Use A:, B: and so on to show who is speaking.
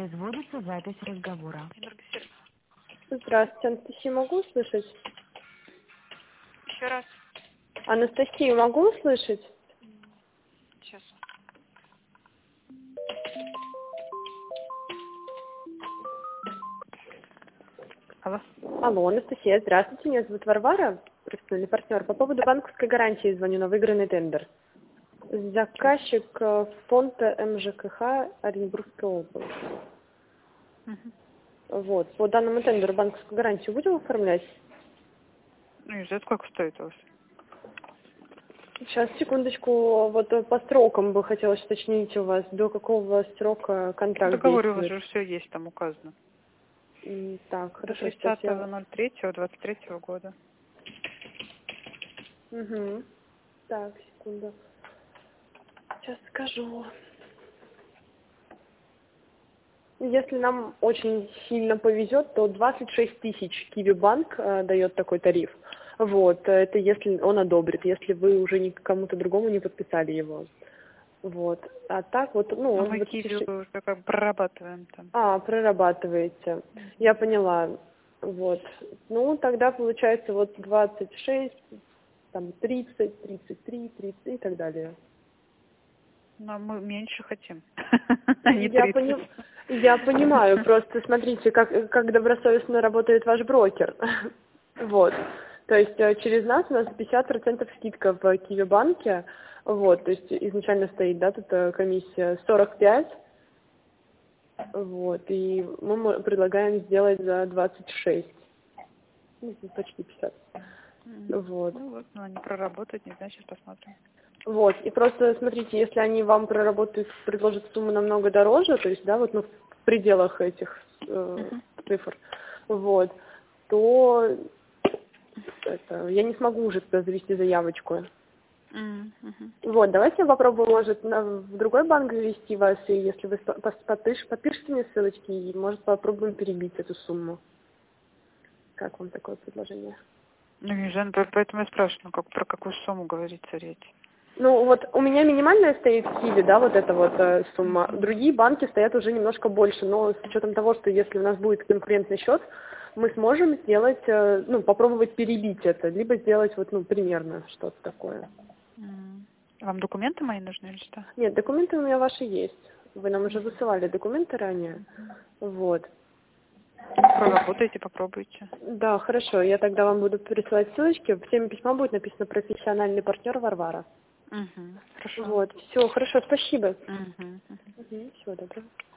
A: Производится запись разговора.
B: Здравствуйте, Анастасия, могу услышать?
C: Еще раз.
B: Анастасию могу услышать?
C: Сейчас. Алло.
B: Алло, Анастасия, здравствуйте, меня зовут Варвара, профессиональный партнер. По поводу банковской гарантии звоню на выигранный тендер. Заказчик фонд МЖКХ Оренбургской области. Вот, по данному тендеру банковскую гарантию будем оформлять?
C: Ну, и это сколько стоит у вас?
B: Сейчас, секундочку, вот по срокам бы хотелось уточнить у вас, до какого срока
C: В
B: контракт
C: договоре у вас
B: действует?
C: же все есть, там указано.
B: Так,
C: До
B: хорошо, сейчас я...
C: 30.03.23 года.
B: Угу. Так, секунду. Сейчас скажу. Если нам очень сильно повезет, то 26 тысяч Киви-банк дает такой тариф. Вот, это если он одобрит, если вы уже ни к кому-то другому не подписали его. Вот. А так вот, ну,
C: Но
B: он
C: мы
B: 26...
C: Киви уже как бы прорабатываем там.
B: Прорабатываете. Я поняла. Вот. Ну, тогда получается вот 26, там 30, 33, 30 и так далее.
C: Но мы меньше хотим, а не
B: Я
C: 30.
B: я понимаю, просто смотрите, как добросовестно работает ваш брокер. Вот. То есть через нас у нас 50% скидка в Киви-банке. Вот, то есть изначально стоит, да, тут комиссия 45. Вот, и мы предлагаем сделать за 26. Ну, почти 50. Вот.
C: Ну вот, но они проработают, не знаю, сейчас посмотрим.
B: Вот, и просто смотрите, если они вам проработают, предложат сумму намного дороже, то есть, да, вот, ну, в пределах этих цифр, вот, то это, я не смогу уже туда завести заявочку. Вот, давайте я попробую, может, в другой банк завести вас, и если вы подпишите мне ссылочки, и, может, попробуем перебить эту сумму. Как вам такое предложение?
C: Ну, не знаю, поэтому я спрашиваю, ну, про какую сумму говорится речь.
B: Ну, вот у меня минимальная стоит в Киви, да, вот эта вот сумма. Другие банки стоят уже немножко больше, но с учетом того, что если у нас будет конкурентный счет, мы сможем сделать, ну, попробовать перебить это, либо сделать вот, ну, примерно что-то такое.
C: Вам документы мои нужны или что?
B: Нет, документы у меня ваши есть. Вы нам уже высылали документы ранее. Вот.
C: Проработайте, попробуйте.
B: Да, хорошо. Я тогда вам буду присылать ссылочки. В теме письма будет написано «Профессиональный партнер Варвара».
C: Хорошо.
B: Вот. Все, хорошо, спасибо.
C: Мгм.
B: Всего доброго.